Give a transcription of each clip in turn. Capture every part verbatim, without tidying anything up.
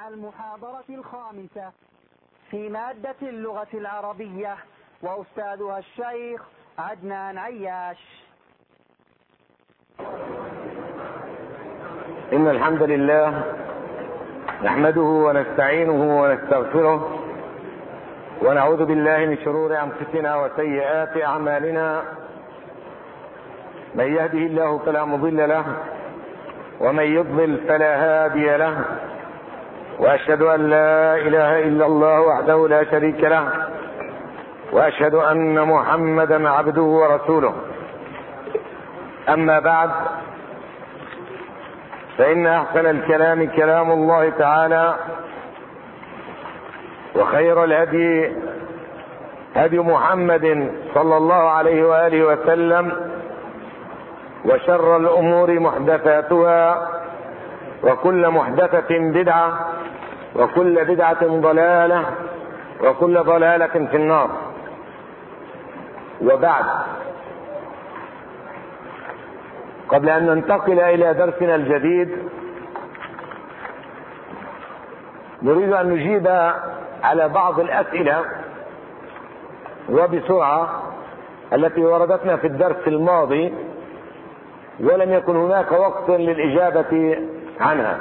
مع المحاضرة الخامسة في مادة اللغة العربية، وأستاذها الشيخ عدنان عياش. إن الحمد لله نحمده ونستعينه ونستغفره ونعوذ بالله من شرور أنفسنا وسيئات أعمالنا. من يهده الله فلا مضل له ومن يضلل فلا هادي له، وأشهد أن لا إله إلا الله وحده لا شريك له، وأشهد أن محمدا عبده ورسوله. أما بعد، فإن أحسن الكلام كلام الله تعالى، وخير الهدي هدي محمد صلى الله عليه وآله وسلم، وشر الأمور محدثاتها، وكل محدثة بدعة، وكل بدعة ضلالة، وكل ضلالة في النار. وبعد، قبل أن ننتقل إلى درسنا الجديد، نريد أن نجيب على بعض الأسئلة وبسرعة التي وردتنا في الدرس الماضي ولم يكن هناك وقت للإجابة عنها.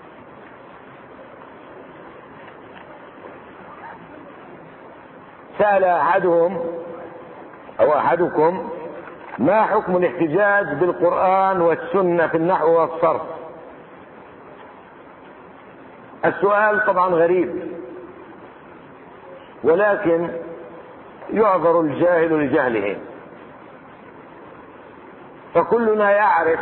سأل أحدهم أو أحدكم: ما حكم الاحتجاج بالقرآن والسنة في النحو والصرف؟ السؤال طبعا غريب، ولكن يعذر الجاهل لجهله، فكلنا يعرف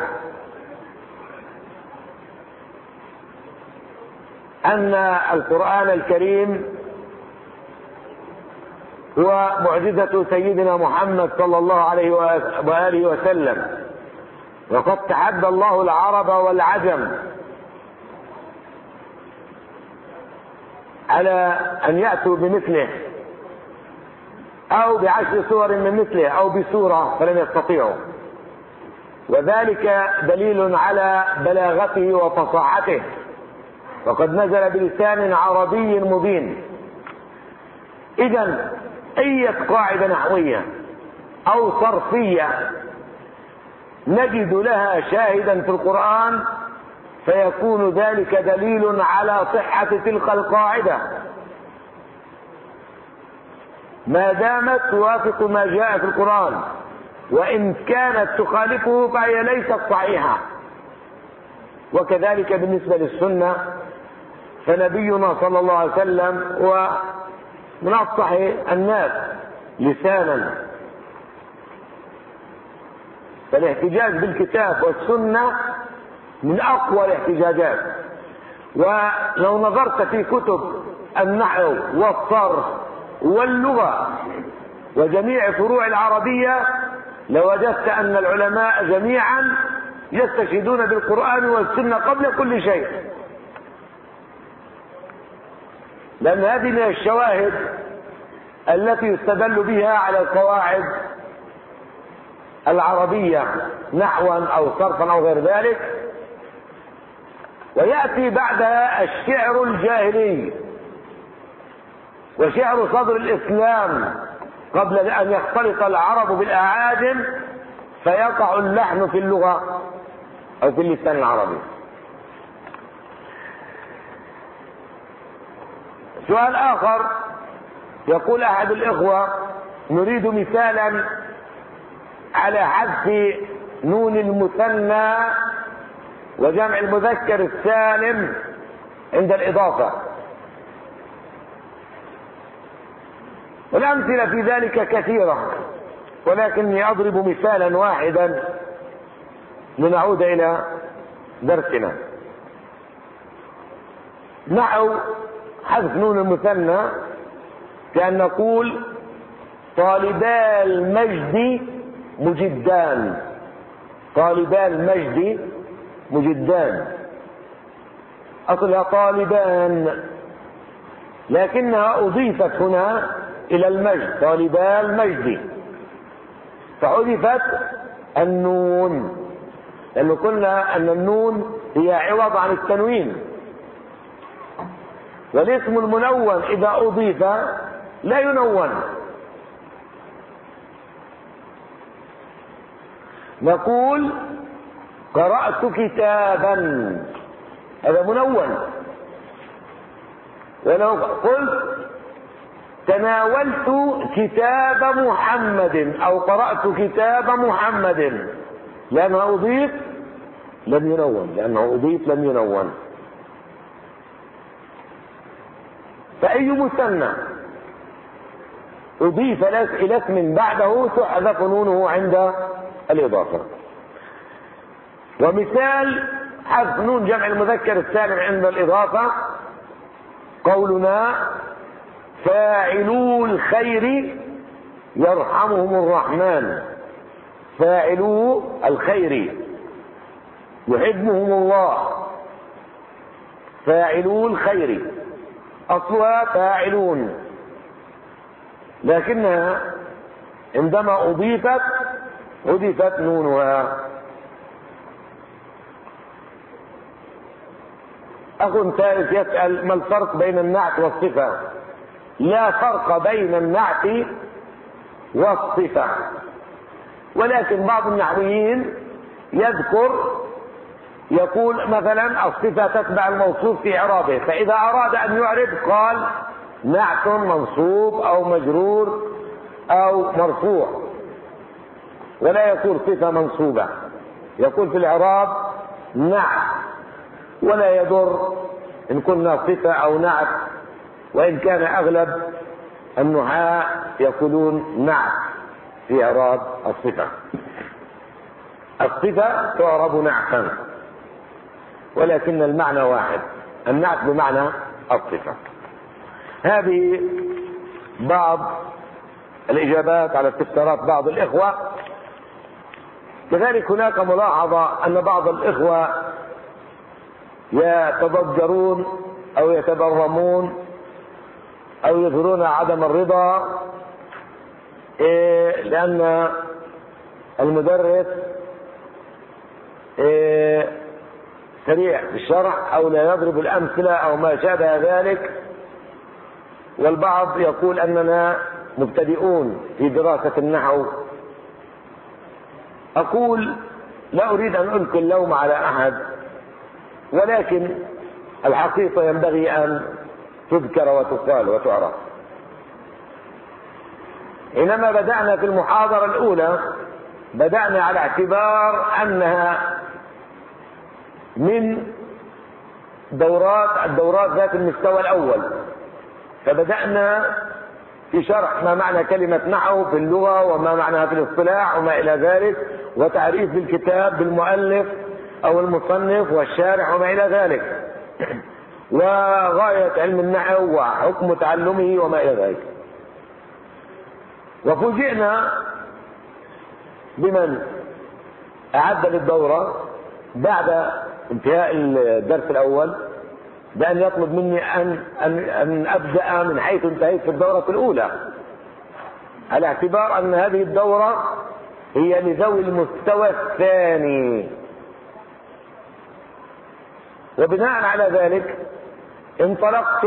أن القرآن الكريم هو معجزة سيدنا محمد صلى الله عليه وآله وسلم، وقد تحدى الله العرب والعجم على أن يأتوا بمثله أو بعشر سور من مثله أو بسورة، فلم يستطيعوا، وذلك دليل على بلاغته وفصاحته، وقد نزل بلسان عربي مبين. إذن أي قاعدة نحوية أو صرفية نجد لها شاهدا في القرآن، فيكون ذلك دليل على صحة تلك القاعدة ما دامت توافق ما جاء في القرآن، وإن كانت تخالفه فهي ليست صحيحة. وكذلك بالنسبة للسنة، فنبينا صلى الله عليه وسلم هو من أفصح الناس لسانا، فالاحتجاج بالكتاب والسنة من أقوى الاحتجاجات. ولو نظرت في كتب النحو والصرف واللغة وجميع فروع العربية لوجدت أن العلماء جميعا يستشهدون بالقرآن والسنة قبل كل شيء، لأن هذه من الشواهد التي يستدل بها على القواعد العربية نحوا أو صرفا أو غير ذلك. ويأتي بعدها الشعر الجاهلي وشعر صدر الإسلام قبل أن يختلط العرب بالأعاجم، فيقع اللحن في اللغة أو في اللسان العربي. سؤال آخر، يقول أحد الإخوة: نريد مثالا على حذف نون المثنى وجمع المذكر السالم عند الإضافة. والأمثلة في ذلك كثيرة، ولكني أضرب مثالا واحدا لنعود إلى درسنا. نحو حذف نون المثنى كأن نقول: طالبا المجد مجدان. طالبا المجد مجدان، أصلها طالبان، لكنها أضيفت هنا إلى المجد، طالبا المجد، فحذفت النون، لأنه قلنا أن النون هي عوض عن التنوين. والاسم المنون إذا أضيف لا ينون. نقول قرأت كتابا، هذا منون. ولو قلت تناولت كتاب محمد أو قرأت كتاب محمد، لأنه أضيف لم ينون، لأنه أضيف لم ينون. فأي مثنى أضيف إلى اسم بعده تحذف نونه عند الإضافة. ومثال حذف نون جمع المذكر السالم عند الإضافة قولنا فاعلو الخير يرحمهم الرحمن، فاعلو الخير يحبهم الله، فاعلو الخير أصلها فاعلون، لكنها عندما أضيفت أضيفت نونها. أخ ثالث يسأل ما الفرق بين النعت والصفة؟ لا فرق بين النعت والصفة، ولكن بعض النحويين يذكر يقول مثلا الصفة تتبع الموصوف في إعرابه، فإذا أراد أن يعرب قال نعت منصوب أو مجرور أو مرفوع، ولا يقول صفة منصوبة، يقول في الإعراب نعت، ولا يضر إن كنا صفة أو نعت، وإن كان أغلب النحاة يقولون نعت في إعراب الصفة. الصفة تعرب نعتا، ولكن المعنى واحد، النعت بمعنى الصفة. هذه بعض الإجابات على استفسارات بعض الإخوة. كذلك هناك ملاحظة أن بعض الإخوة يتضجرون أو يتبرمون أو يظهرون عدم الرضا إيه لأن المدرس إيه سريع في الشرح أو لا يضرب الأمثلة أو ما شابه ذلك، والبعض يقول أننا مبتدئون في دراسة النحو. أقول لا أريد أن ألقي اللوم على أحد، ولكن الحقيقة ينبغي أن تذكر وتقال وتعرف. حينما بدأنا في المحاضرة الأولى بدأنا على اعتبار أنها من دورات الدورات ذات المستوى الأول، فبدأنا في شرح ما معنى كلمة نحو في اللغة وما معناها في الاصطلاح وما إلى ذلك، وتعريف بالكتاب بالمؤلف أو المصنف والشارح وما إلى ذلك، وغاية علم النحو وحكم تعلمه وما إلى ذلك. وفوجئنا بمن أعد للدورة بعد انتهاء الدرس الأول بأن يطلب مني أن, أن, أن أبدأ من حيث انتهيت في الدورة الأولى، على اعتبار أن هذه الدورة هي لذوي المستوى الثاني. وبناء على ذلك انطلقت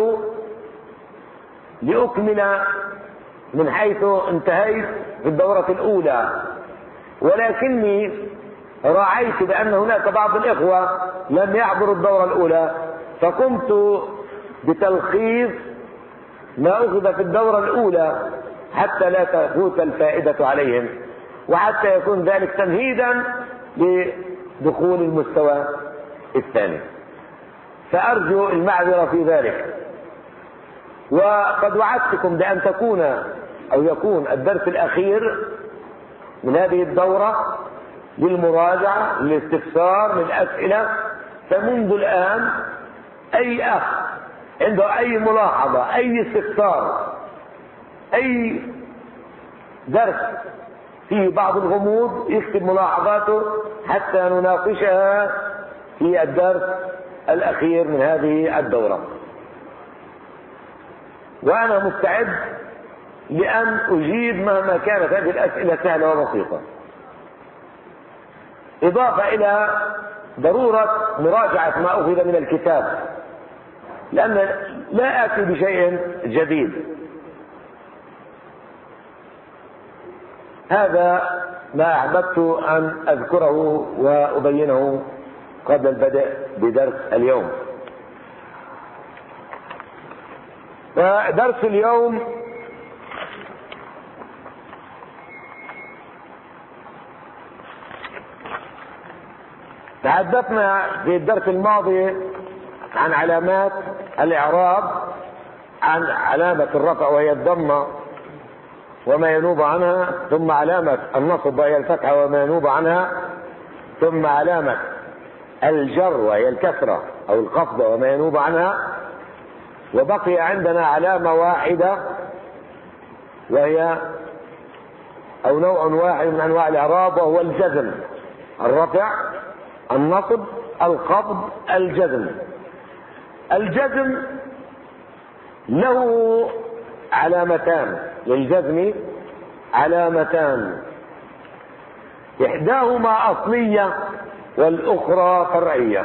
لأكمل من حيث انتهيت في الدورة الأولى، ولكني راعيت بأن هناك بعض الإخوة لم يحضروا الدورة الأولى، فقمت بتلخيص ما أخذ في الدورة الأولى حتى لا تفوت الفائدة عليهم، وحتى يكون ذلك تمهيدا لدخول المستوى الثاني. فأرجو المعذرة في ذلك. وقد وعدتكم بأن تكون أو يكون الدرس الأخير من هذه الدورة للمراجعة للاستفسار للأسئلة. فمنذ الآن أي أخ عنده أي ملاحظة أي استفسار أي درس فيه بعض الغموض يكتب ملاحظاته حتى نناقشها في الدرس الأخير من هذه الدورة. وأنا مستعد لأن أجيب مهما كانت هذه الأسئلة سهلة وبسيطة، إضافة إلى ضرورة مراجعة ما أخذ من الكتاب. لأن لا آتي بشيء جديد. هذا ما أحببت أن أذكره وأبينه قبل البدء بدرس اليوم. ودرس اليوم تحدثنا في الدرس الماضي عن علامات الإعراب، عن علامة الرفع وهي الضمة وما ينوب عنها، ثم علامة النصب وهي الفتحة وما ينوب عنها، ثم علامة الجر وهي الكسرة أو الخفض وما ينوب عنها، وبقي عندنا علامة واحدة وهي أو نوع واحد من أنواع الإعراب وهو الجزم. الرفع، النصب، الخفض، الجزم. الجزم له علامتان، للجزم علامتان، إحداهما أصلية والأخرى فرعية.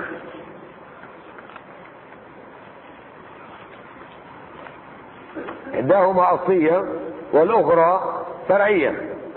إحداهما أصلية والأخرى فرعية.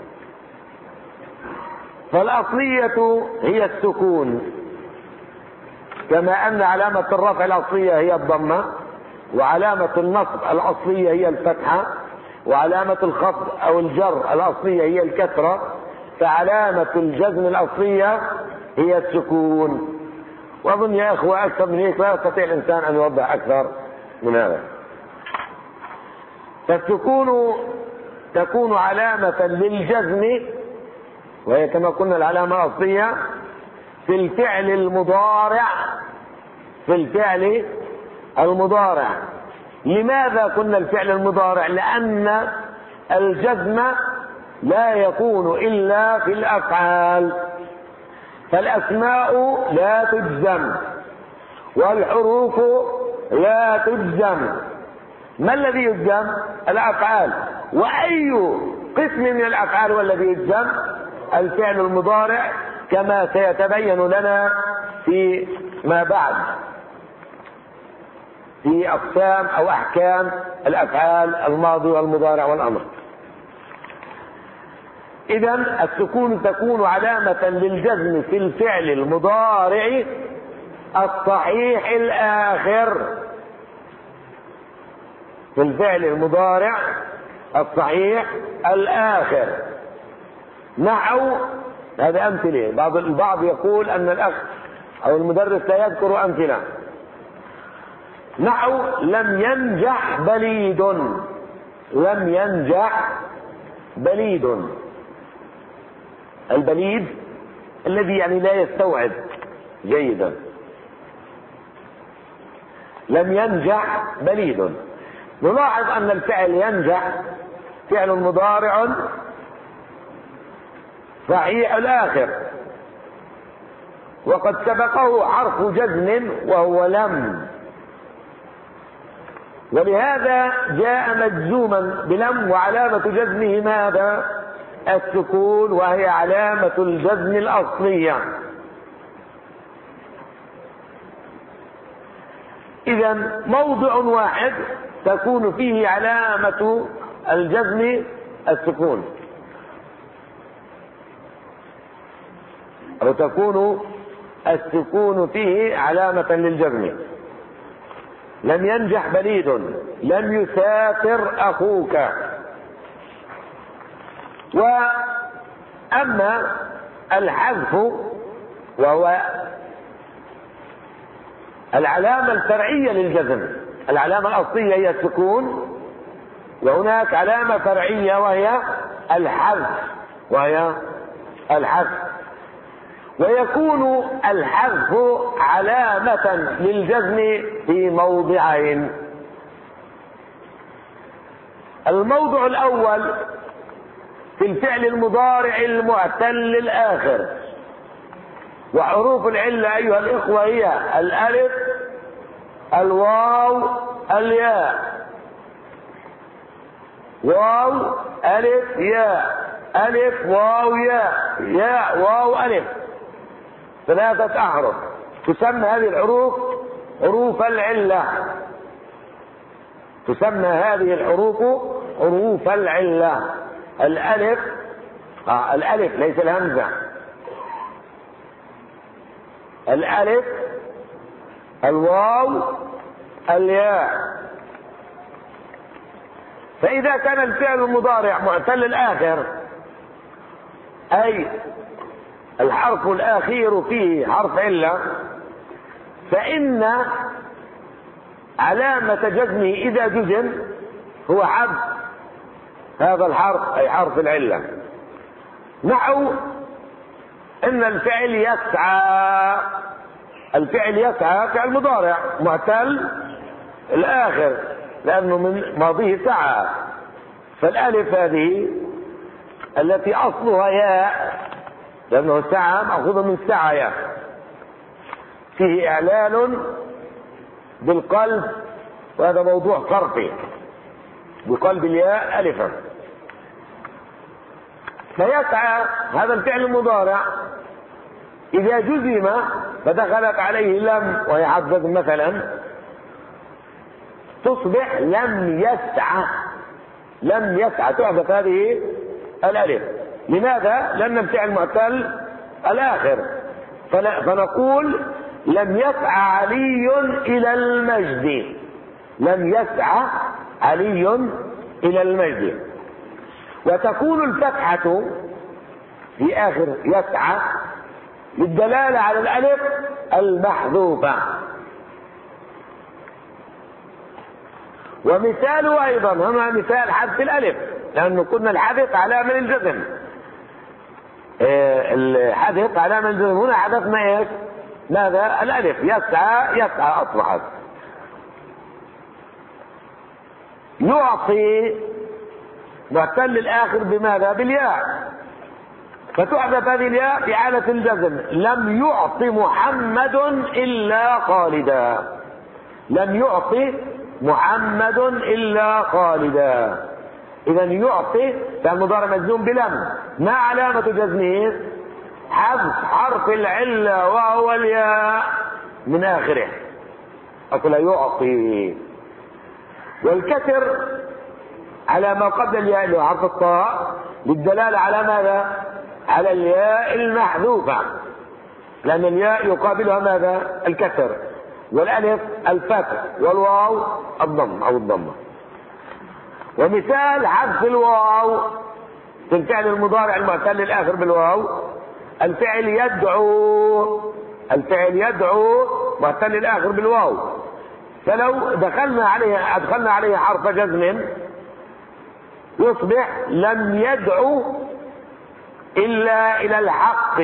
فالأصلية هي السكون، كما أن علامة الرفع الأصلية هي الضمة، وعلامة النصب الأصلية هي الفتحة، وعلامة الخفض أو الجر الأصلية هي الكسرة، فعلامة الجزم الأصلية هي السكون. وأظن يا إخوة أكثر من هيك لا يستطيع الإنسان أن يوضح أكثر من هذا. فالسكون تكون علامة للجزم، وهي كما قلنا العلامة الأصلية في الفعل المضارع، في الفعل المضارع. لماذا قلنا الفعل المضارع؟ لأن الجزم لا يكون إلا في الأفعال، فالأسماء لا تجزم والحروف لا تجزم. ما الذي يجزم؟ الأفعال. وأي قسم من الأفعال هو الذي يجزم؟ الفعل المضارع، كما سيتبين لنا في ما بعد في أقسام أو أحكام الأفعال الماضي والمضارع والأمر. إذن السكون تكون علامة للجزم في الفعل المضارع الصحيح الآخر، في الفعل المضارع الصحيح الآخر. نحو، هذا أمثلة، بعض البعض يقول أن الأخ أو المدرس لا يذكر أمثلة. نحو لم ينجح بليد، لم ينجح بليد. البليد الذي يعني لا يستوعب جيدا. لم ينجح بليد. نلاحظ أن الفعل ينجح فعل مضارع صحيح الآخر، وقد سبقه حرف جزم وهو لم، ولهذا جاء مجزوما بلم، وعلامة جزمه ماذا؟ السكون، وهي علامة الجزم الأصلية. إذن موضع واحد تكون فيه علامة الجزم السكون، أو تكون السكون فيه علامة للجزم. لم ينجح بليد، لم يسافر أخوك. وأما الحذف وهو العلامة الفرعية للجزم، العلامة الأصلية هي السكون، وهناك علامة فرعية وهي الحذف، وهي الحذف. ويكون الحذف علامة للجزم في موضعين. الموضع الأول في الفعل المضارع المعتل الآخر، وحروف العلة أيها الإخوة هي الألف، الواو، الياء. واو ألف ياء، ألف واو ياء، ياء واو ألف، ثلاثة أحرف. تسمى هذه الحروف حروف العلة. تسمى هذه الحروف حروف العلة. الألف آه الألف ليس الهمزة، الألف، الواو، الياء. فإذا كان الفعل المضارع معتل الآخر، أي الحرف الأخير فيه حرف علة، فإن علامة جزمه إذا جزم هو حذف هذا الحرف، أي حرف العلة. نحو إن الفعل يسعى، الفعل يسعى فعل مضارع معتل الآخر لأنه من ماضيه سعى، فالألف هذه التي أصلها ياء لأنه سعى مأخوذ من سعي، فيه إعلال بالقلب، وهذا موضوع صرفي، بقلب الياء ألفا. فيسعى هذا الفعل المضارع إذا جزم فدخلت عليه لم وهي حرف جزم مثلا، تصبح لم يسعى، لم يسعى، تحذف هذه الألف. لماذا؟ لأن الفعل معتل الآخر. فنقول لم يسعى علي إلى المجد، لم يسعى علي إلى المجد. وتكون الفتحة في آخر يسعى للدلالة على الألف المحذوفة. ومثاله أيضا هنا مثال حذف الألف، لأنه كنا الحذف علامة للجزم، الحذف علامة للجزم، هنا حذفنا ايش؟ ماذا؟ الألف. يسعى، يسعى أصبحت. يعطي معتل الآخر بماذا؟ بالياء، فتحذف هذه الياء في حالة الجزم. لم يعطي محمد إلا خالدا، لم يعطي محمد إلا خالدا. إذا يعطي فعل مضارع مجزوم بلم، ما علامة جزمه؟ حذف حرف العلة وهو الياء من آخره. أقول يعطي. والكسر على ما قبل الياء اللي هو حرف الطاء للدلالة على ماذا؟ على الياء المحذوفة، لأن الياء يقابلها ماذا؟ الكسر، والألف الفتح، والواو الضم أو الضمة. ومثال حذف الواو في الفعل المضارع المعتل الآخر بالواو، الفعل يدعو، الفعل يدعو معتل الآخر بالواو، فلو دخلنا عليه أدخلنا عليه حرف جزم يصبح لم يدعو إلا إلى الحق،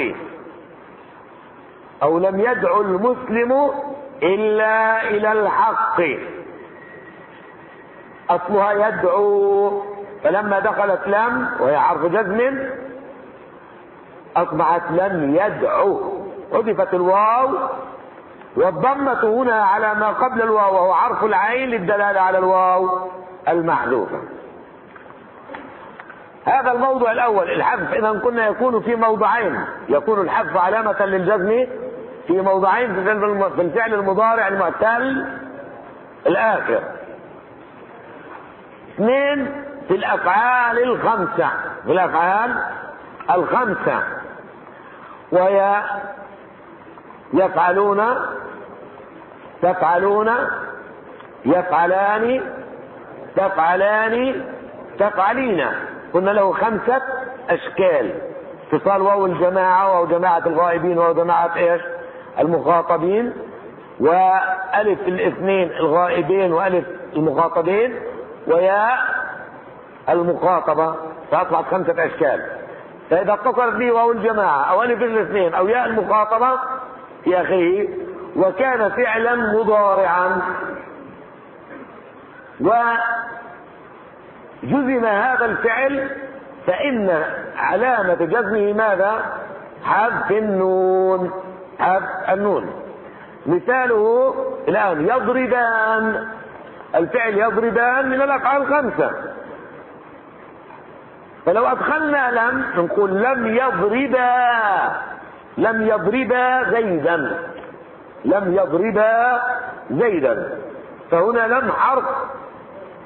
أو لم يدعو المسلم إلا إلى الحق. أصلها يدعو، فلما دخلت لم وهي حرف جزم أصبحت لم يدعو، حذفت الواو، والضمة هنا على ما قبل الواو وهو حرف العين للدلالة على الواو المحذوفة. هذا الموضوع الأول، الحذف. إذا كنا يكون في موضعين، يكون الحذف علامة للجزم في موضعين في الفعل المضارع المعتل الآخر. اثنين في الأفعال الخمسة، في الأفعال الخمسة، وهي يفعلون، تفعلون، يفعلان، تفعلان، تفعلين. قلنا له خمسة أشكال: اتصال واو الجماعة، واو جماعة الغائبين، واو جماعة ايش؟ المخاطبين، وألف الاثنين الغائبين، وألف المخاطبين، وياء المخاطبة، فأصبحت خمسة أشكال. فإذا اتصلت به واو الجماعة أو ألف الاثنين أو ياء المخاطبة في آخره وكان فعلا مضارعا وجزم هذا الفعل، فإن علامة جزمه ماذا؟ حذف النون، حذف النون. مثاله الآن يضربان، الفعل يضربان من الأفعال الخمسة، فلو أدخلنا لم نقول لم يضربا، لم يضربا زيدا، لم يضربا زيدا. فهنا لم حرف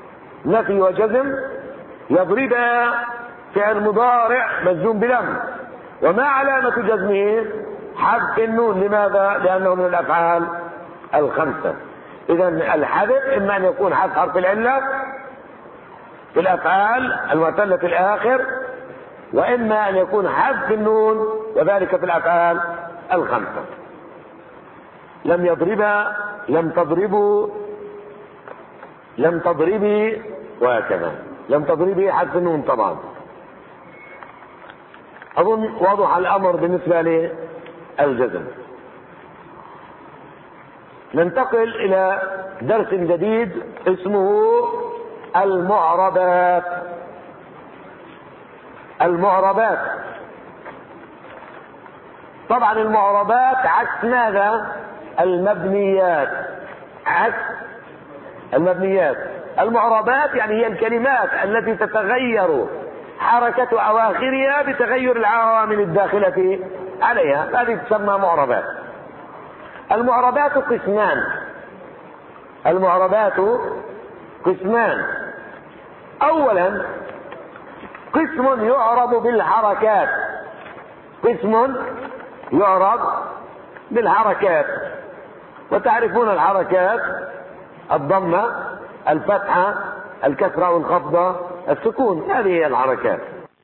نفي وجزم يضرب فعل مضارع مجزوم بلم، وما علامة جزمه؟ حذف النون. لماذا؟ لأنه من الأفعال الخمسة. إذا الحذف إما أن يكون حذف حرف العلة في الأفعال المعتلة الآخر، وإما أن يكون حذف النون وذلك في الأفعال الخمسة. لم يضرب، لم تضربوا، لم تضربي، وهكذا. لم تضربي حذف النون طبعا. أظن واضح الأمر بالنسبة للجزم. ننتقل إلى درس جديد اسمه المعربات. المعربات طبعا المعربات عكس ماذا؟ المبنيات. عكس المبنيات. المعربات يعني هي الكلمات التي تتغير حركة أواخرها بتغير العوامل الداخلة عليها، هذه تسمى معربات. المعربات قسمان. المعربات قسمان. أولا قسم يعرب بالحركات. قسم يعرب بالحركات، وتعرفون الحركات: الضمة، الفتحة، الكسرة والخفضة، السكون. هذه هي الحركات.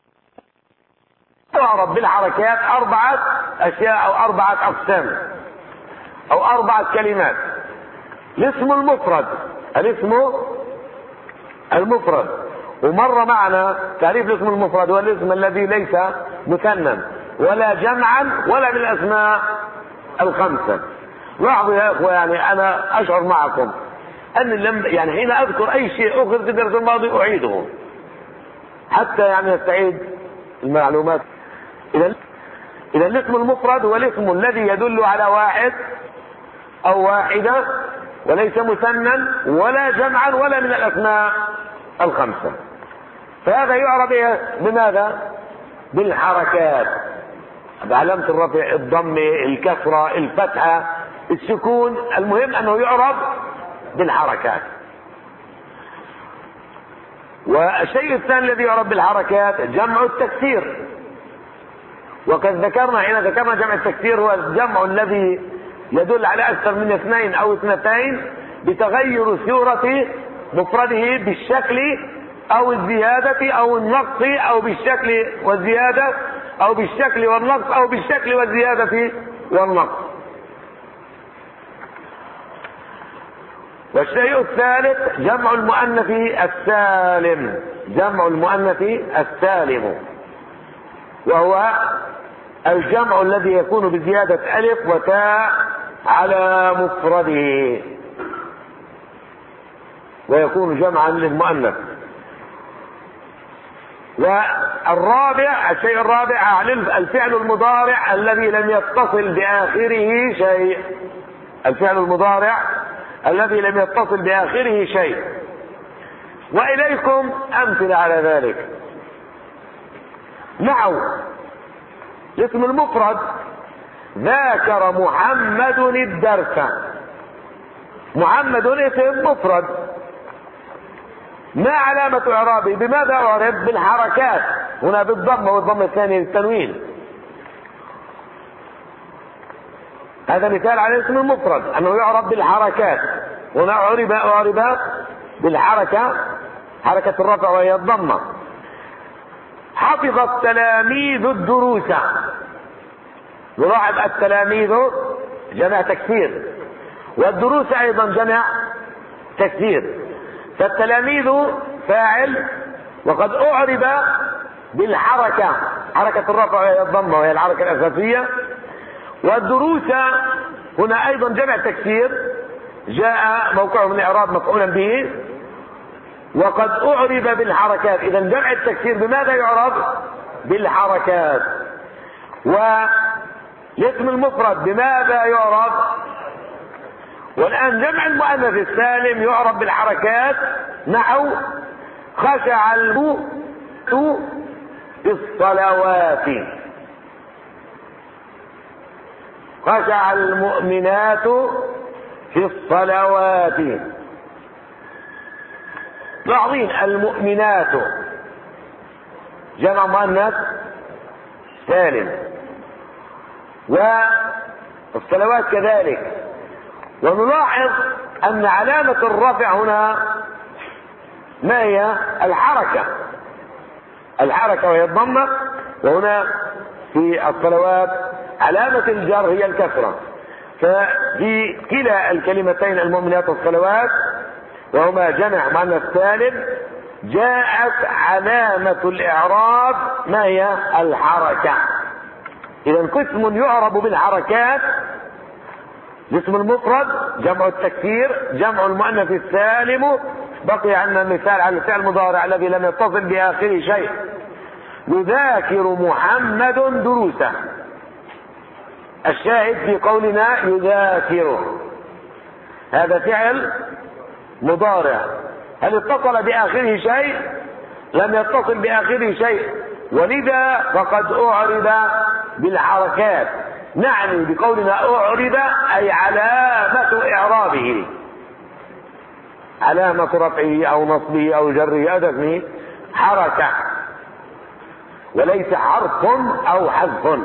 تعرب بالحركات أربعة أشياء أو أربعة أقسام أو أربعة كلمات. الاسم المفرد. الاسم المفرد، ومر معنا تعريف الاسم المفرد: هو الاسم الذي ليس مثنى ولا جمعا ولا من الأسماء الخمسة. لاحظوا يا اخوة، يعني انا اشعر معكم ان لم يعني حين اذكر اي شيء اخر في الدرس الماضي اعيده حتى يعني نستعيد المعلومات. اذا اذا الاسم المفرد هو الاسم الذي يدل على واحد او واحدة وليس مثنى ولا جمعا ولا من الاسماء الخمسة. فهذا يعرب بماذا؟ بالحركات، بعلامة الرفع، الضم، الكسرة، الفتحة، السكون. المهم انه يعرب بالحركات. والشيء الثاني الذي يعرب بالحركات جمع التكسير. وقد ذكرنا حين ذكرنا جمع التكسير هو الجمع الذي يدل على اكثر من اثنين او اثنتين بتغير صورة مفرده بالشكل او الزيادة او النقص، او بالشكل والزيادة، او بالشكل والنقص، او بالشكل والزيادة والنقص. والشيء الثالث جمع المؤنث السالم. جمع المؤنث السالم وهو الجمع الذي يكون بزيادة ألف وتاء على مفرده ويكون جمعا للمؤنث. والرابع، الشيء الرابع الفعل المضارع الذي لم يتصل بآخره شيء. الفعل المضارع الذي لم يتصل بآخره شيء. وإليكم أمثلة على ذلك. نحو الاسم المفرد: ذاكر محمد الدرس. محمد اسم مفرد، ما علامة إعرابه؟ بماذا أعرب؟ بالحركات. هنا بالضمة، والضمة الثانية للتنوين. هذا مثال على الاسم المفرد أنه يعرب بالحركات. هنا أعرب أعرب بالحركة، حركة الرفع وهي الضمة. حفظ التلاميذ الدروس. نلاحظ التلاميذ جمع تكسير، والدروس أيضا جمع تكسير. فالتلاميذ فاعل وقد أعرب بالحركة، حركة الرفع وهي الضمة وهي الحركة الأساسية. والدروس هنا أيضا جمع تكسير جاء موقعه من الإعراب مفعولا به وقد أعرب بالحركات. إذا جمع التكسير بماذا يعرب؟ بالحركات. والاسم المفرد بماذا يعرب؟ والآن جمع المؤنث السالم يعرب بالحركات. نحو خشع المؤمنون في الصلوات. خشع المؤمنات في الصلوات. لاحظين المؤمنات جمع مؤنث سالم، والصلوات كذلك. ونلاحظ ان علامة الرفع هنا ما هي؟ الحركة، الحركة وهي الضمة، وهنا في الصلوات علامة الجر هي الكسرة. ففي كلا الكلمتين المؤمنات والصلوات وهما جمع مؤنث سالم جاءت علامة الإعراب ما هي؟ الحركة. إذا قسم يعرب بالحركات الاسم المفرد، جمع التكسير، جمع المؤنث السالم. بقي عندنا مثال على الفعل المضارع الذي لم يتصل بآخره شيء. يذاكر محمد دروسه. الشاهد في قولنا يذاكر هذا فعل مضارع، هل اتصل بآخره شيء؟ لم يتصل بآخره شيء، ولذا فقد أعرب بالحركات. نعني بقولنا أعرب أي علامة إعرابه، علامة رفعه أو نصبه أو جره أو دفنه حركة، وليس حرف أو حذف.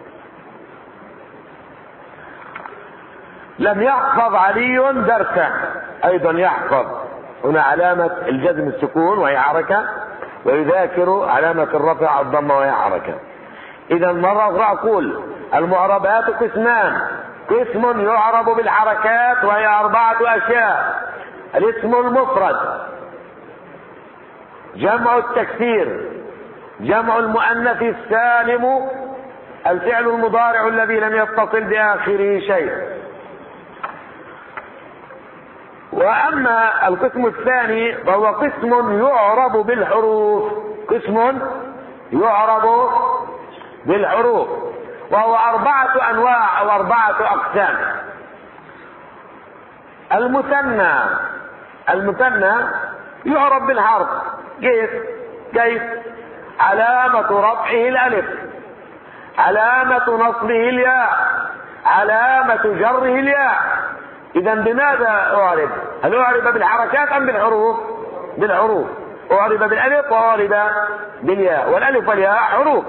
لم يحفظ علي درسه، أيضا يحفظ هنا علامة الجزم السكون وهي حركة، ويذاكر علامة الرفع الضمة وهي حركة. إذا مرة أخرى أقول المعربات قسمان: قسم يعرب بالحركات وهي أربعة أشياء: الاسم المفرد، جمع التكسير، جمع المؤنث السالم، الفعل المضارع الذي لم يتصل بآخره شيء. وأما القسم الثاني فهو قسم يعرب بالحروف، قسم يعرب بالحروف، وهو أربعة أنواع أو أربعة أقسام. المثنى، المثنى يعرب بالحرف. كيف؟ كيف؟ علامة رفعه الألف، علامة نصبه الياء، علامة جره الياء. إذا بماذا أعرب؟ هل أعرب بالحركات أم بالحروف؟ بالحروف. أعرب بالألف وأعرب بالياء، والألف والياء حروف.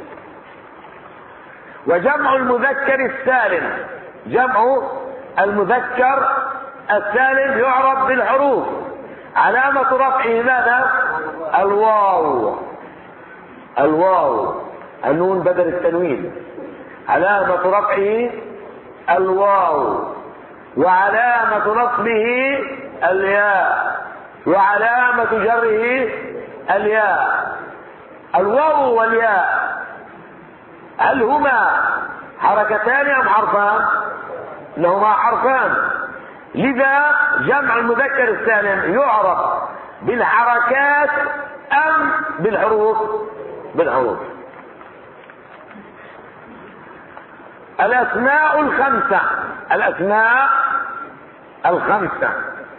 وجمع المذكر السالم، جمع المذكر السالم يعرب بالحروف. علامة رفعه ماذا؟ الواو، الواو، النون بدل التنوين، علامة رفعه الواو، وعلامة نصبه الياء، وعلامة جره الياء. الواو والياء هل هما حركتان أم حرفان؟ إنهما حرفان. لذا جمع المذكر السالم يعرف بالحركات أم بالحروف؟ بالحروف. الأسماء الخمسة، الأسماء الخمسة،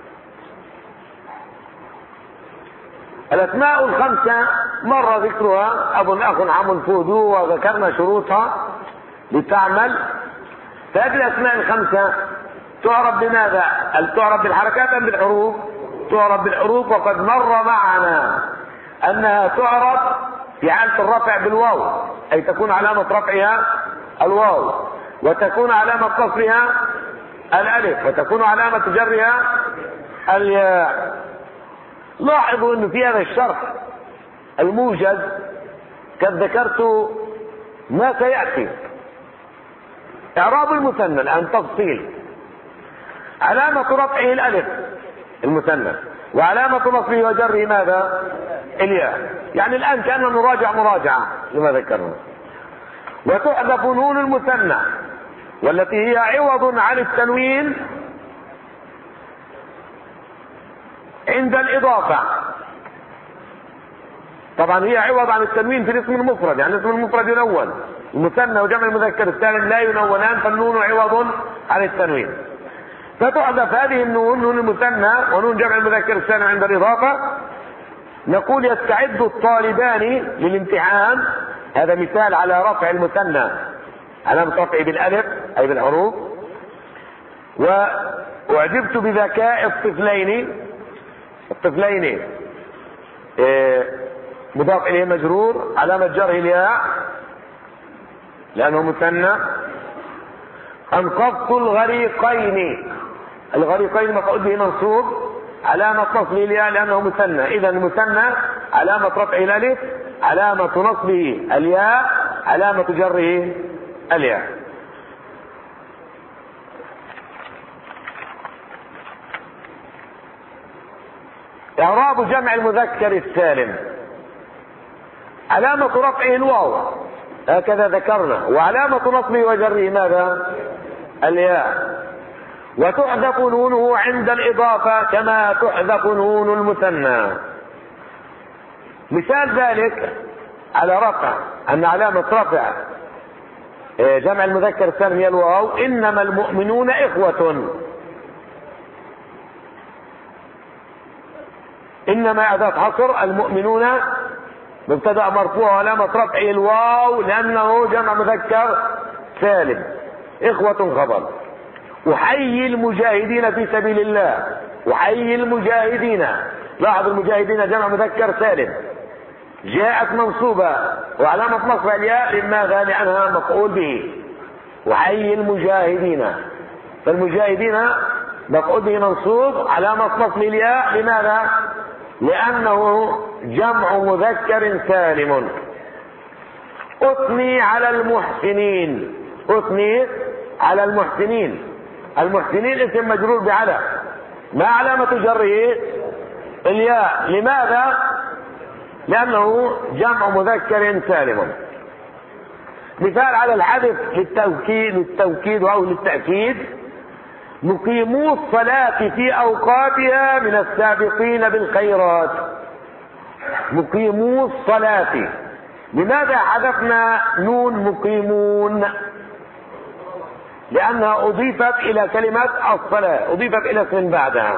الأسماء الخمسة مر ذكرها أب أخ عم فهد، وذكرنا شروطها لتعمل. فهذه الأسماء الخمسة تعرف بماذا؟ هل تعرف بالحركات أم بالحروف؟ تعرف بالحروف، وقد مر معنا أنها تعرف في حالة الرفع بالواو، أي تكون علامة رفعها الواو، وتكون علامة نصبها الألف، وتكون علامة جرها الياء. لاحظوا أنه في هذا الشرح الموجز قد ذكرت ما سيأتي. إعراب المثنى الآن تفصيل: علامة رفعه الألف المثنى، وعلامة نصبه وجره ماذا؟ الياء. يعني الآن كأننا نراجع مراجعة لما ذكرنا. وتحذف نون المثنى والتي هي عوض عن التنوين عند الإضافة. طبعا هي عوض عن التنوين في الاسم المفرد، يعني الاسم المفرد ينون، المثنى وجمع المذكر السالم لا ينونان، فالنون عوض عن التنوين. فتحذف هذه النون، نون المثنى ونون جمع المذكر السالم عند الإضافة. نقول: يستعد الطالبان للامتحان. هذا مثال على رفع المثنى، علامة رفعه بالألف أي بالحروف. وأعجبت بذكاء الطفلين الطفلين إيه مضاف اليه مجرور، علامة جره الياء لانه مثنى. انقذت الغريقين، الغريقين مفعول به منصوب، علامة نصبه الياء لانه مثنى. اذا المثنى علامة رفعه الالف، علامة نصبه الياء، علامة جره الياء. اعراب جمع المذكر السالم، علامة رفعه الواو هكذا ذكرنا، وعلامة نصبه وجره ماذا؟ الياء. وتحذف نونه عند الإضافة كما تحذف نون المثنى. مثال ذلك على رفع أن علامة رفع جمع المذكر السالم هي الواو. إنما المؤمنون إخوة، إنما أداة حصر، المؤمنون مبتدأ مرفوع علامة رفعه الواو لأنه جمع مذكر سالم، إخوة خبر. أحيي المجاهدين في سبيل الله، أحيي المجاهدين، لاحظ المجاهدين جمع مذكر سالم، جاءت منصوبة وعلامة نصب الياء. لماذا؟ لأنها مفعول به. أحيي المجاهدين، فالمجاهدين مفعول به منصوب، علامة نصب الياء. لماذا؟ لأنه جمع مذكر سالم. أثني على المحسنين، أثني على المحسنين، المحسنين اسم مجرور بعلى، ما علامة جره؟ الياء. لماذا؟ لأنه جمع مذكر سالم. مثال على الحذف للتوكيد، للتوكيد أو للتأكيد. مقيمو الصلاة في أوقاتها من السابقين بالخيرات، مقيمو الصلاة. لماذا حذفنا نون مقيمون؟ لأنها أضيفت إلى كلمة الصلاة، أضيفت إلى اسم بعدها.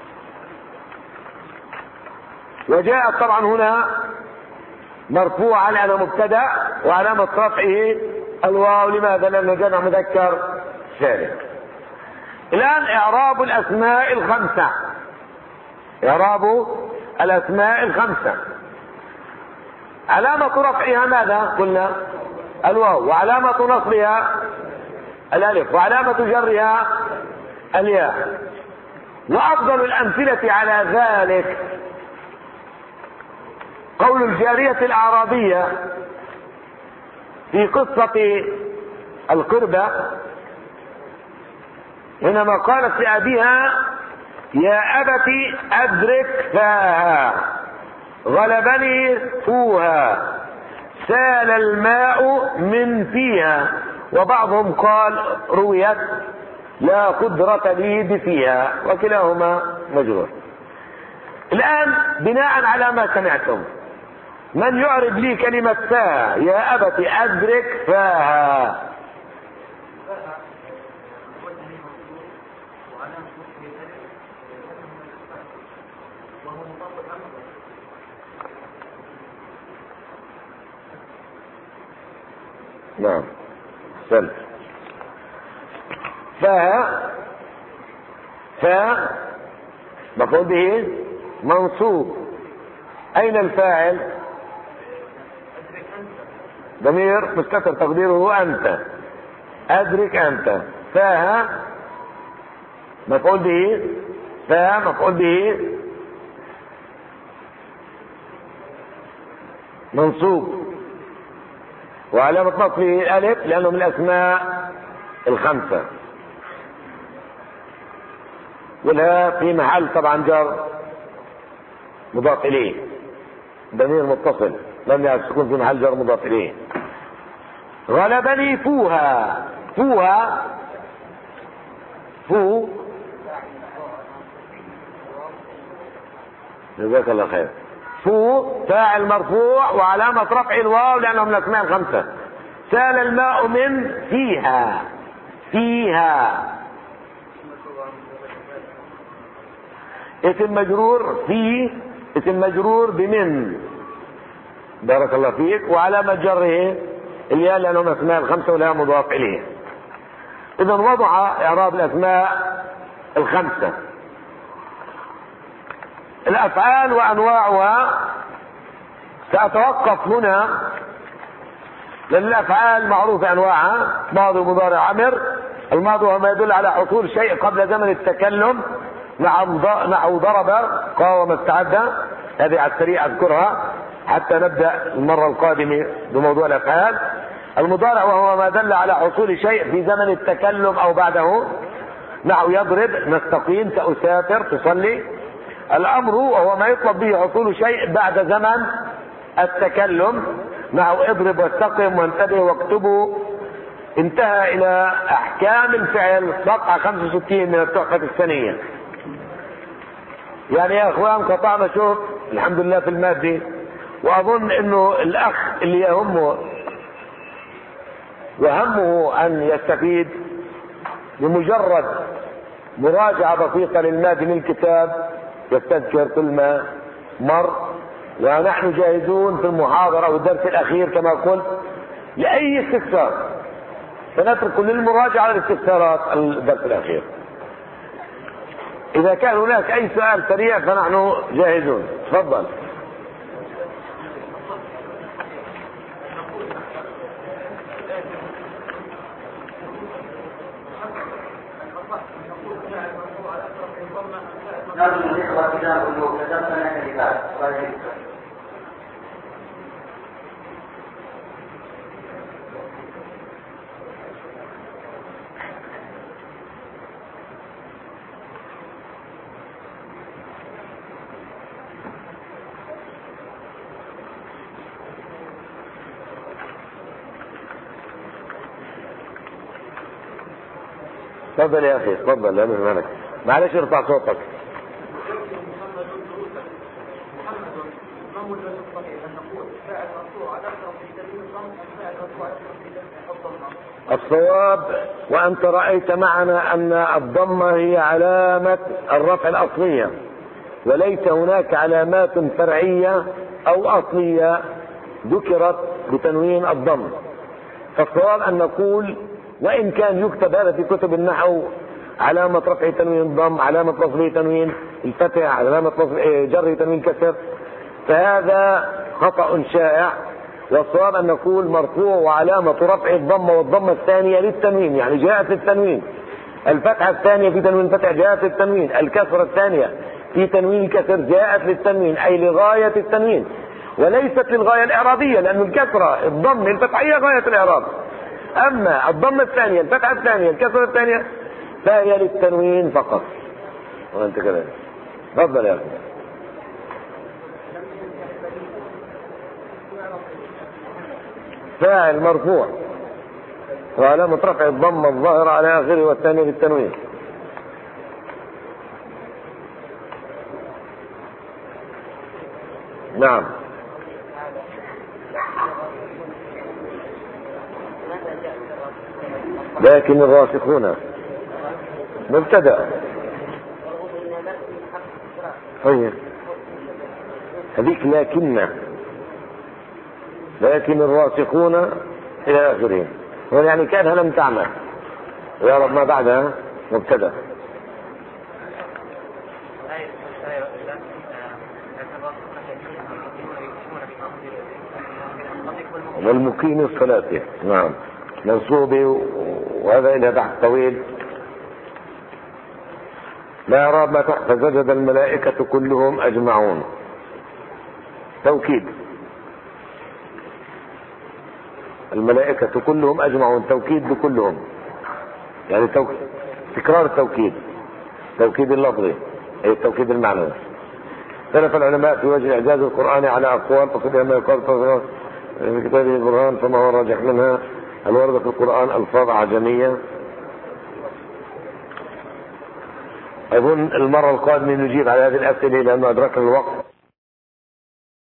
وجاءت طبعا هنا مرفوعا على مبتدأ وعلامة رفعه الواو. لماذا؟ لأنه جمع مذكر سالم. الآن إعراب الأسماء الخمسة، إعراب الأسماء الخمسة. علامة رفعها ماذا؟ قلنا الواو، وعلامة نصبها الألف، وعلامة جرها الياء. وأفضل الأمثلة على ذلك قول الجارية الأعرابية في قصة القردة حينما قالت لأبيها: يا أبت أدرك فاها، غلبني فوها، سال الماء من فيها. وبعضهم قال رويت لا قدرة لي بفيها، وكلاهما مجرور. الآن بناء على ما سمعتم، من يعرب لي كلمة فاها؟ يا أبت أدرك فاها. نعم سل فاها، فا مفعول به منصوب. أين الفاعل؟ ضمير مستتر تقديره أنت، أدرك أنت. فاها مفعول به، فا مفعول به منصوب، وعلامة نصبه ألف لأنه من الأسماء الخمسة. والها في محل طبعا جر مضاف إليه، ضمير متصل لم يكن في محل جر مضاف إليه. غلبني فوها، فوها فو جزاك الله خير. فو فاعل مرفوع وعلامة رفع الواو لأنه من الأسماء الخمسة. سال الماء من فيها، فيها اسم مجرور، في اسم مجرور بمن، بارك الله فيك، وعلامة جره الياء لأنه من الأسماء الخمسة ولا مضاف إليه. إذا وضع إعراب الأسماء الخمسة. الأفعال وأنواعها سأتوقف هنا، لأن الأفعال معروفة أنواعها: ماضي ومضارع أمر. الماضي هو ما يدل على حصول شيء قبل زمن التكلم، نحو ضرب، قاوم، استعد. هذه على السريع أذكرها حتى نبدأ المرة القادمة بموضوع الأفعال. المضارع وهو ما دل على حصول شيء في زمن التكلم أو بعده، نحو يضرب، نستقيم، سأسافر، تصلي. الأمر وهو ما يطلب به حصول شيء بعد زمن التكلم، نحو اضرب واستقم وانتبه واكتبوا. انتهى إلى أحكام الفعل صفحة خمسة وستين من التحفة السنية. يعني يا اخوان قطعنا شوط الحمد لله في المادة، واظن انه الاخ اللي يهمه وهمه ان يستفيد بمجرد مراجعة بسيطة للمادة من الكتاب يستذكر كل ما مر. ونحن جاهزون في المحاضرة والدرس الاخير كما قلت لاي استفسار، سنترك للمراجعة والاستفسارات الدرس الاخير. إذا كان هناك أي سؤال سريع فنحن جاهزون. تفضل. تفضل يا اخي، تفضل. لا مهمك، معلش ارفع صوتك. الصواب وانت رأيت معنا ان الضمة هي علامة الرفع الاصلية، وليس هناك علامات فرعية او اصلية ذكرت بتنوين الضم. فالصواب ان نقول وإن كان يكتب هذا في كتب النحو علامة رفع تنوين الضم، علامة نصبه تنوين الفتح، علامة جر تنوين كسر، فهذا خطأ شائع. والصواب أن نقول مرفوع وعلامة رفع الضمة، والضمة الثانية للتنوين يعني جاءت للتنوين، الفتحة الثانية في تنوين الفتح جاءت للتنوين، الكسرة الثانية في تنوين الكسر جاءت للتنوين، أي لغاية التنوين وليست للغاية الإعرابية، لأن الكسرة الضم الفتحة هي غاية الإعراب. أما الضمة الثانية الفتحة الثانية الكسرة الثانية فهي للتنوين فقط. وأنت كذلك. تفضل يا أخي. فاعل مرفوع وعلامة رفع الضمة الظاهرة على آخره والثانية للتنوين. نعم. لكن الراسخون مبتدأ. طيب هذيك لكن لكن الراسخون إلى آخره، يعني كانها لم تعمل، ويا رب ما بعدها مبتدأ. والمقيم الصلاة نعم منصوبة، وهذا إلى بحث طويل. لا إعراب ما تحت فسجد الملائكة كلهم أجمعون. توكيد الملائكة كلهم أجمعون، توكيد بكلهم يعني توكيد. تكرار التوكيد، توكيد اللفظي أي التوكيد المعنوي. اختلف العلماء في وجه إعجاز القرآن على أقوال، فقد ما يقال في كتابه البرهان فما هو الراجح منها. هل ورد في القرآن ألفاظ عجمية؟ أظن المرة القادمة نجيب على هذه الأسئلة لأنه أدركنا الوقت.